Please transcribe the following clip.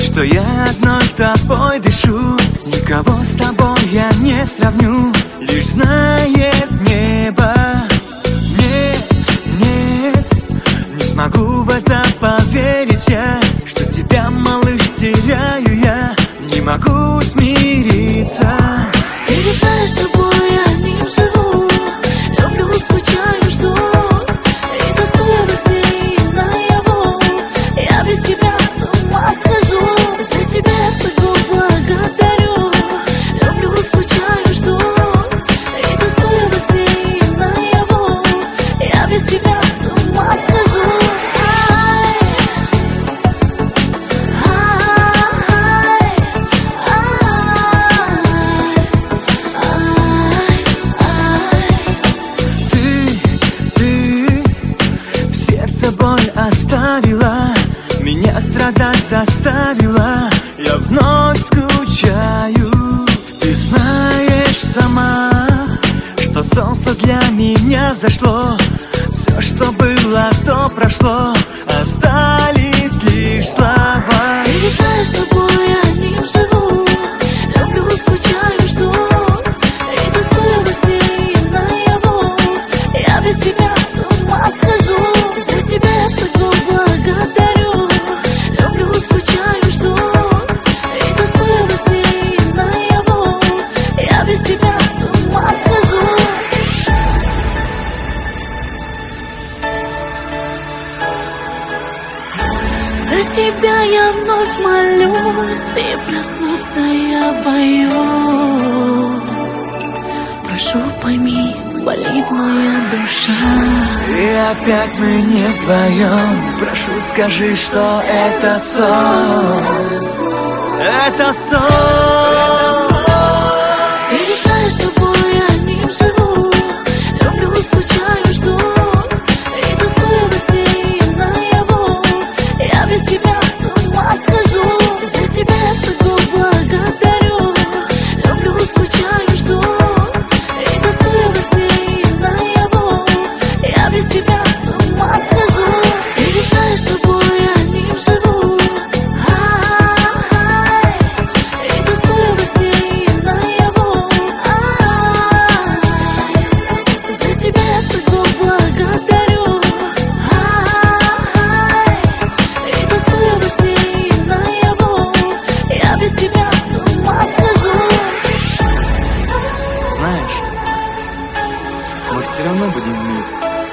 что я одной тобой дышу. Никого с тобой я не сравню, лишь знает небо. Нет, не смогу в это поверить я, что тебя, малыш, теряю я. Не могу смириться. Ты не знаешь, с тобой я одним живу. Люблю, скучаю, жду, и тоскую во сне и наяву. Я без тебя с ума схожу, за тебя я судьбу благодарю. Люблю, скучаю, жду, и тоскую во сне и наяву. Я без тебя с ума схожу. Боль оставила, меня страдать заставила. Я вновь скучаю. Ты знаешь сама, что солнце для меня взошло. Все, что было, то прошло, остались лишь слова. Ты не знаешь, с тобой я одним живу. Люблю, скучаю, жду, и тоскую во сне и наяву. Я без тебя с ума схожу, за тебя я судьбу благодарю. Люблю, скучаю, жду, и тоскую во сне и наяву. Я без тебя с ума схожу. За тебя я вновь молюсь, и проснуться я боюсь. Прошу, пойми, болит моя душа. И опять мы не вдвоем. Прошу, скажи, что это сон. Это сон. Ты не знаешь, с тобой я одним живу. Люблю, скучаю, жду, и тоскую во сне и наяву. Я без тебя с ума схожу, за тебя я судьбу благодарю. Люблю, скучаю, жду, и тоскую во сне и наяву. Я без тебя с ума схожу. Ты не знаешь, с тобой я одним живу. И тоскую во сне и наяву. За тебя я судьбу благодарю. И тоскую во сне и наяву. Я без тебя с ума схожу. Знаешь, мы все равно будем вместе.